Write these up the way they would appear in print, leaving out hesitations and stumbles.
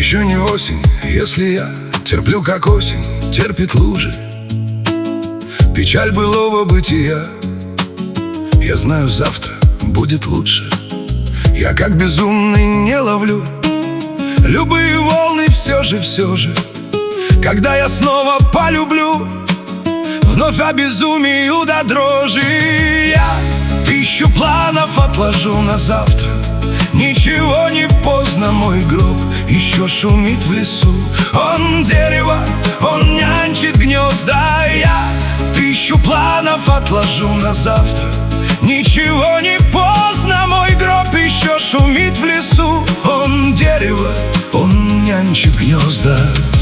Еще не осень, если я терплю, как осень терпит лужи. Печаль былого бытия, я знаю, завтра будет лучше. Я как безумный не ловлю любые волны, все же, когда я снова полюблю, вновь обезумею до дрожи. Я тысячу планов отложу на завтра, ничего не поздно, мой гроб еще шумит в лесу. Он дерево, он нянчит гнезда. Я тысячу планов отложу на завтра, ничего не поздно, мой гроб еще шумит в лесу. Он дерево, он нянчит гнезда.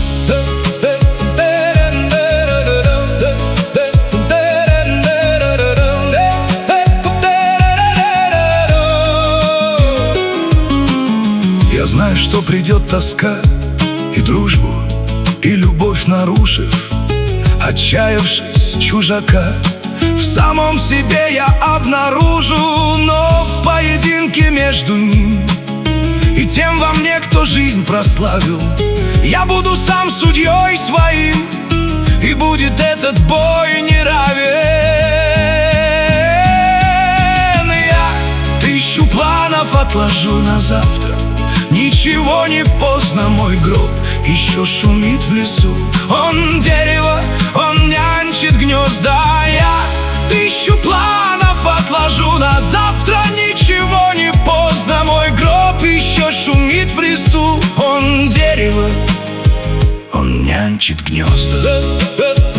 Я знаю, что придет тоска, и дружбу, и любовь нарушив, отчаявшись чужака, в самом себе я обнаружу. Но в поединке между ним и тем во мне, кто жизнь прославил, я буду сам судьей своим, и будет этот бой неравен. Я тысячу планов отложу на завтра, ничего не поздно, мой гроб еще шумит в лесу. Он дерево, он нянчит гнезда. Я тысячу планов отложу на завтра, ничего не поздно, мой гроб еще шумит в лесу. Он дерево, он нянчит гнезда.